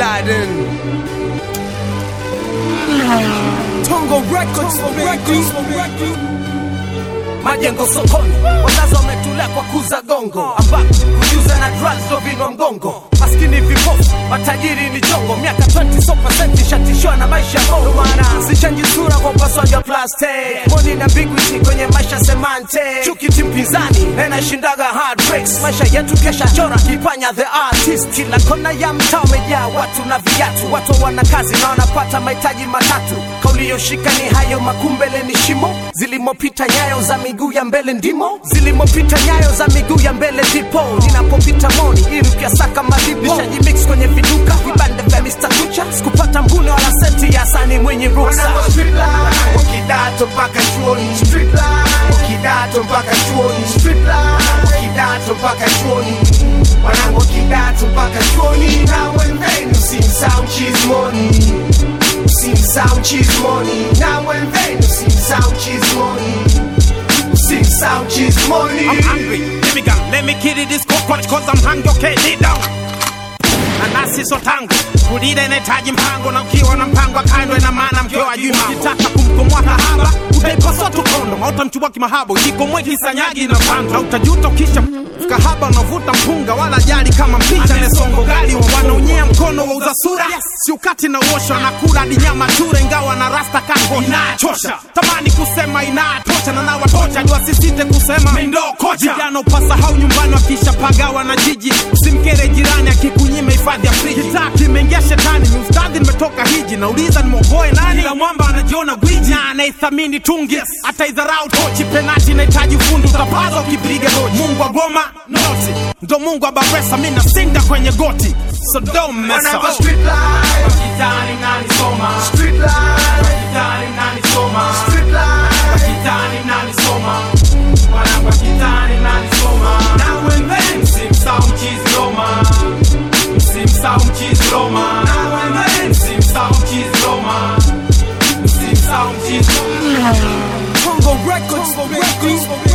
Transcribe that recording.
Laden. Tongo Records, majengo sokoni, wazazi wametulia kwa kuza gongo, ambapo kujuza na drugs ndo vino mgongo. Maskini vipofu, matajiri ni jongo. Miaka 20% shatishwa na maisha bongo. Maana sichanji sura kwa upasuaji wa plastic. Money na bigwiti kwenye maisha semantic. Chuki timpinzani, na inashindaga hard breaks. Maisha yetu kesha chora, kipanya the artist. Kila kona ya mtaa umejaa watu na viatu. Watu wana kazi na wanapata mahitaji matatu. Kauli yoshika ni hayo, makumbele ni shimo. Zilimopita nyayo za miguu ya mbele ndimo. Zilimopita nyayo za miguu ya mbele ndipo. Ninapopita moni, ili ukiasaka madipo. Nishajimix kwenye viduka, vibande vya Mr. Kucha. Sikupata mbune wala senti ya sani mwenye ruksa. Street life, ukidato mpaka chuoni. Street life, ukidato mpaka chuoni. Street life, ukidato mpaka chuoni. Wanangu ukidato mpaka chuoni. Now when they usimsahau cheese money. Usimsahau cheese money. Now when they usimsahau cheese money. Usimsahau cheese money. I'm hungry, let me go, let me kill this cockroach cause I'm hungry, okay, lay down. Nanasi so tango, kulile inahitaji mpango. Na ukiwa na mpango kando ina maana mkeo ajui mambo. Ukitaka kumkomoa kahaba, utaipaswa tu kondo. Mauta mchubwa kimahabo, ikomwe kisanyagi na pando. Utajuta ukisha kahaba unavuta mpunga. Wala jali kama mpicha nesongo gali. Wanaonyea mkono wa uzasura. Si ukati na uosha na kula hadi nyama ture. Ingawa na rasta kango inachosha. Tamani kusema inatosha na nawatosha. Jua sisite kusema mindo koja. Vijana upasahau nyumbani wakisha pagawa na jiji. Usimkere jirani akikunyima hifadhi ya friji. Kitaki mengia shetani, ni ustadhi nimetoka hiji. Nauliza nimogoe nani? Kila mwamba anajiona gwiji. Na anaithamini tungi, hata idharau tochi. Penati inahitaji ufundi, utapaza ukipiga doji. Mungu wa goma, noti ndo Mungu wa baresa. Mina sinda kwenye goti, so don't mess up. Street life, wakitani nani soma. street life, Wakitani nani soma. street life. Wakitani nani soma. Wanangu wakitani nani soma. Now and then simsahau mchizi Roma. Simsahau mchizi Roma. Now and then simsahau mchizi Roma. Simsahau mchizi Roma. Tongo Records.